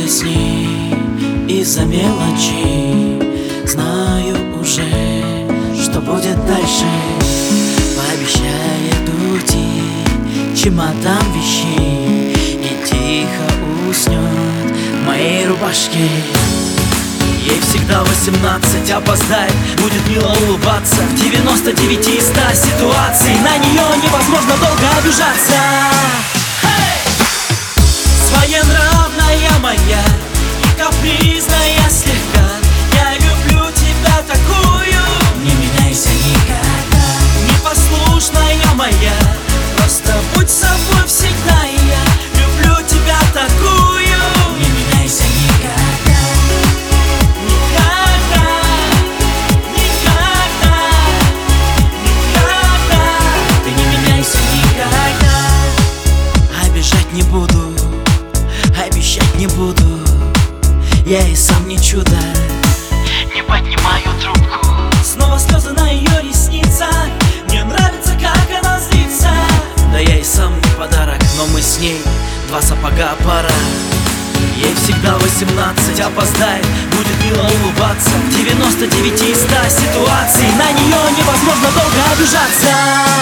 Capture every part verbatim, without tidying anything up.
Ссоришься с ней из-за мелочи. Знаю уже, что будет дальше. Пообещает уйти чемодан вещей и тихо уснет в моей рубашке. Ей всегда восемнадцать, опоздает, будет мило улыбаться. В девяносто девяти из ста ситуаций на нее невозможно долго обижаться. Своенравная моя и капризная слегка, я люблю тебя такую. Не меняйся никогда. Непослушная моя, просто будь собой всегда. И я люблю тебя такую. Не меняйся никогда. Никогда, никогда, никогда. Ты не меняйся никогда. Обижать не буду, обещать не буду, я и сам не чудо. Не поднимаю трубку. Снова слезы на ее ресницах. Мне нравится, как она злится. Да я и сам не подарок, но мы с ней два сапога пара. Ей всегда восемнадцать, опоздает, будет мило улыбаться. В девяносто девяти из ста ситуаций на нее невозможно долго обижаться.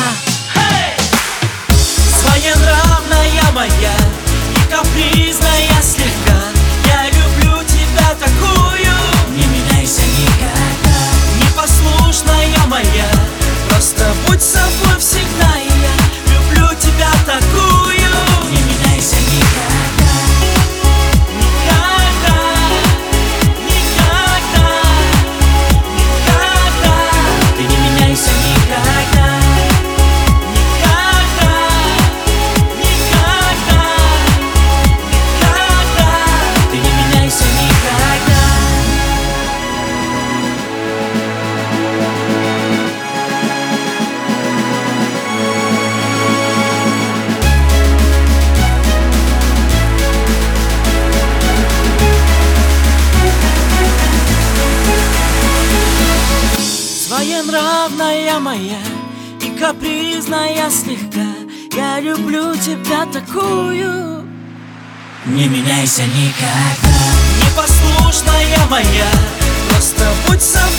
Своенравная моя и капризная слегка, я люблю тебя такую. Не меняйся никогда. Непослушная моя, просто будь собой всегда. И я люблю тебя такую. Не меняйся никогда. Никогда, никогда, никогда. Ты не меняйся никогда. Никогда, никогда, никогда. Ты не меняйся никогда. Своенравная моя и капризная слегка, я люблю тебя такую. Не меняйся никогда. Непослушная моя, просто будь собой.